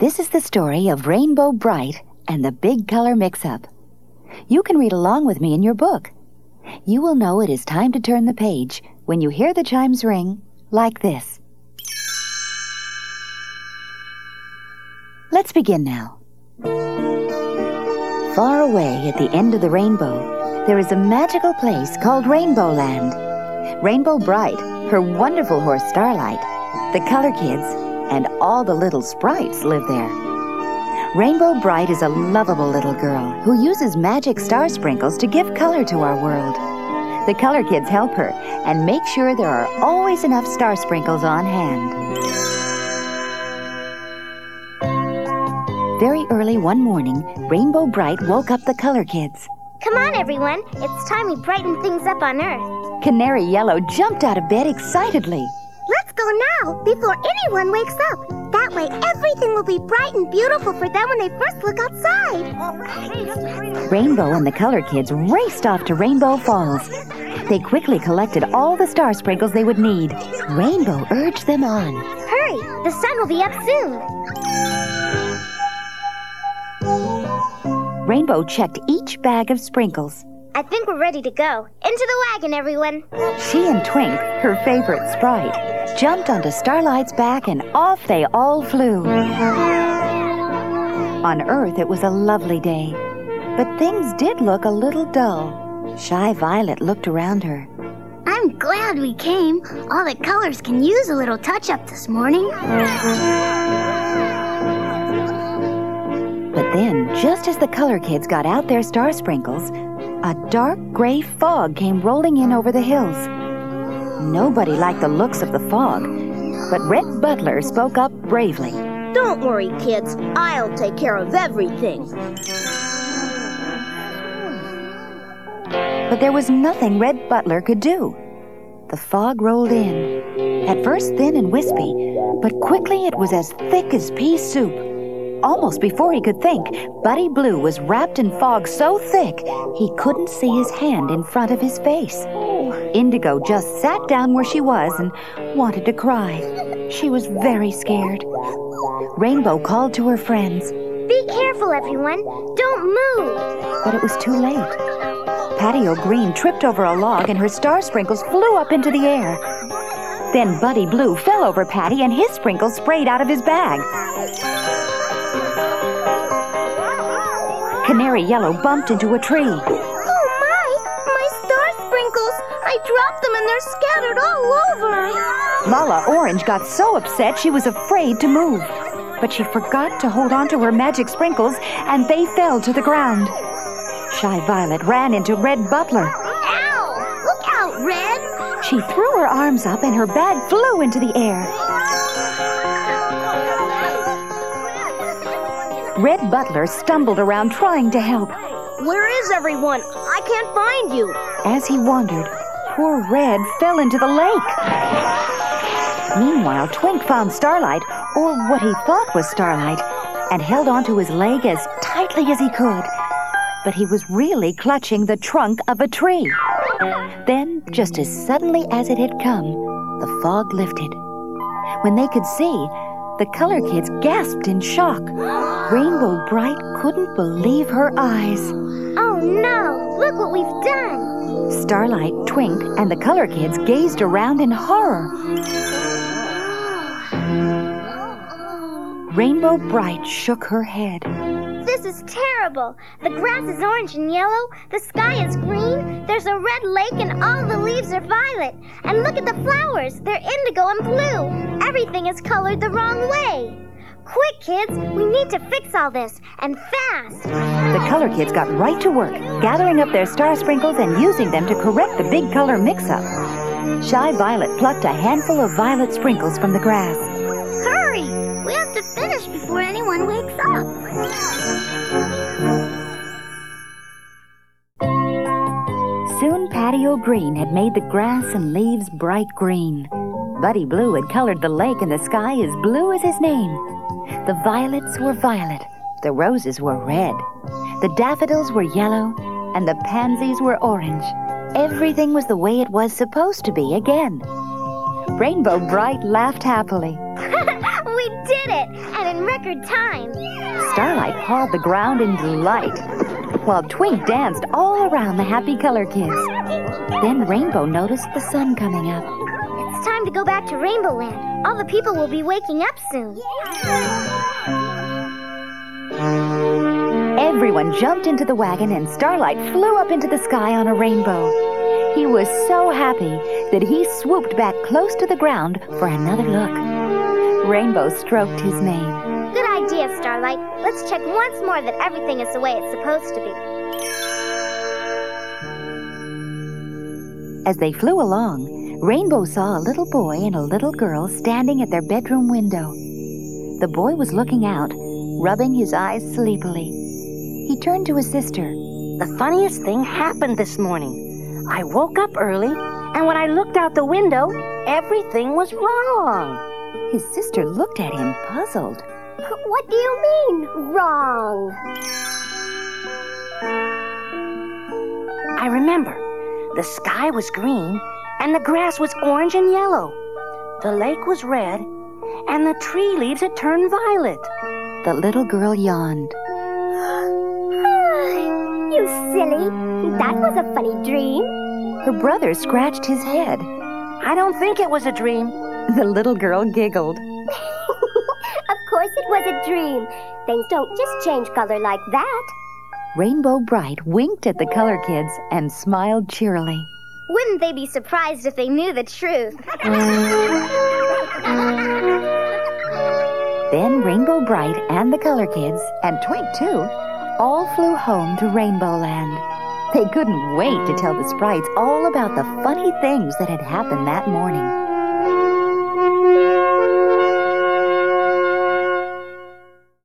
This is the story of Rainbow Bright and the Big Color Mix-Up. You can read along with me in your book. You will know it is time to turn the page when you hear the chimes ring like this. Let's begin now. Far away at the end of the rainbow, there is a magical place called Rainbow Land. Rainbow Bright, her wonderful horse Starlight, the Color Kids, and all the little sprites live there. Rainbow Bright is a lovable little girl who uses magic star sprinkles to give color to our world. The Color Kids help her and make sure there are always enough star sprinkles on hand. Very early one morning, Rainbow Bright woke up the Color Kids. Come on, everyone. It's time we brighten things up on Earth. Canary Yellow jumped out of bed excitedly. Let's go now, before anyone wakes up. That way, everything will be bright and beautiful for them when they first look outside. All right. Rainbow and the Color Kids raced off to Rainbow Falls. They quickly collected all the star sprinkles they would need. Rainbow urged them on. Hurry, the sun will be up soon. Rainbow checked each bag of sprinkles. I think we're ready to go. Into the wagon, everyone. She and Twink, her favorite sprite, jumped onto Starlight's back and off they all flew. On Earth, it was a lovely day, but things did look a little dull. Shy Violet looked around her. I'm glad we came. All the colors can use a little touch-up this morning. But then, just as the Color Kids got out their star sprinkles, a dark gray fog came rolling in over the hills. Nobody liked the looks of the fog, but Red Butler spoke up bravely. Don't worry, kids. I'll take care of everything. But there was nothing Red Butler could do. The fog rolled in, at first thin and wispy, but quickly it was as thick as pea soup. Almost before he could think, Buddy Blue was wrapped in fog so thick he couldn't see his hand in front of his face. Indigo just sat down where she was and wanted to cry. She was very scared. Rainbow called to her friends. Be careful, everyone. Don't move. But it was too late. Patty O'Green tripped over a log and her star sprinkles flew up into the air. Then Buddy Blue fell over Patty and his sprinkles sprayed out of his bag. Canary Yellow bumped into a tree. Oh, my star sprinkles. I dropped them and they're scattered all over. Mala Orange got so upset she was afraid to move. But she forgot to hold on to her magic sprinkles and they fell to the ground. Shy Violet ran into Red Butler. Ow! Look out, Red! She threw her arms up and her bag flew into the air. Red Butler stumbled around trying to help. Where is everyone? I can't find you. As he wandered, poor Red fell into the lake. Meanwhile, Twink found Starlight, or what he thought was Starlight, and held onto his leg as tightly as he could. But he was really clutching the trunk of a tree. Then, just as suddenly as it had come, the fog lifted. When they could see, the Color Kids gasped in shock. Rainbow Bright couldn't believe her eyes. Oh no! Look what we've done! Starlight, Twink, and the Color Kids gazed around in horror. Rainbow Bright shook her head. This is terrible. The grass is orange and yellow, the sky is green, there's a red lake and all the leaves are violet. And look at the flowers, they're indigo and blue. Everything is colored the wrong way. Quick, kids, we need to fix all this, and fast. The Color Kids got right to work, gathering up their star sprinkles and using them to correct the big color mix-up. Shy Violet plucked a handful of violet sprinkles from the grass. Hurry! We have to finish before anyone wakes up. Soon Patty O'Green had made the grass and leaves bright green. Buddy Blue had colored the lake and the sky as blue as his name. The violets were violet, the roses were red, the daffodils were yellow, and the pansies were orange. Everything was the way it was supposed to be again. Rainbow Bright laughed happily. We did it! And in in record time. Starlight pawed the ground in delight, while Twink danced all around the happy Color Kids. Then Rainbow noticed the sun coming up. It's time to go back to Rainbow Land. All the people will be waking up soon. Everyone jumped into the wagon and Starlight flew up into the sky on a rainbow. He was so happy that he swooped back close to the ground for another look. Rainbow stroked his mane. Good idea, Starlight. Let's check once more that everything is the way it's supposed to be. As they flew along, Rainbow saw a little boy and a little girl standing at their bedroom window. The boy was looking out, rubbing his eyes sleepily. He turned to his sister. The funniest thing happened this morning. I woke up early, and when I looked out the window, everything was wrong. His sister looked at him, puzzled. What do you mean, wrong? I remember. The sky was green, and the grass was orange and yellow. The lake was red, and the tree leaves had turned violet. The little girl yawned. You silly. That was a funny dream. Her brother scratched his head. I don't think it was a dream. The little girl giggled. Of course it was a dream. Things don't just change color like that. Rainbow Bright winked at the Color Kids and smiled cheerily. Wouldn't they be surprised if they knew the truth? Then Rainbow Bright and the Color Kids, and Twink too, all flew home to Rainbow Land. They couldn't wait to tell the sprites all about the funny things that had happened that morning.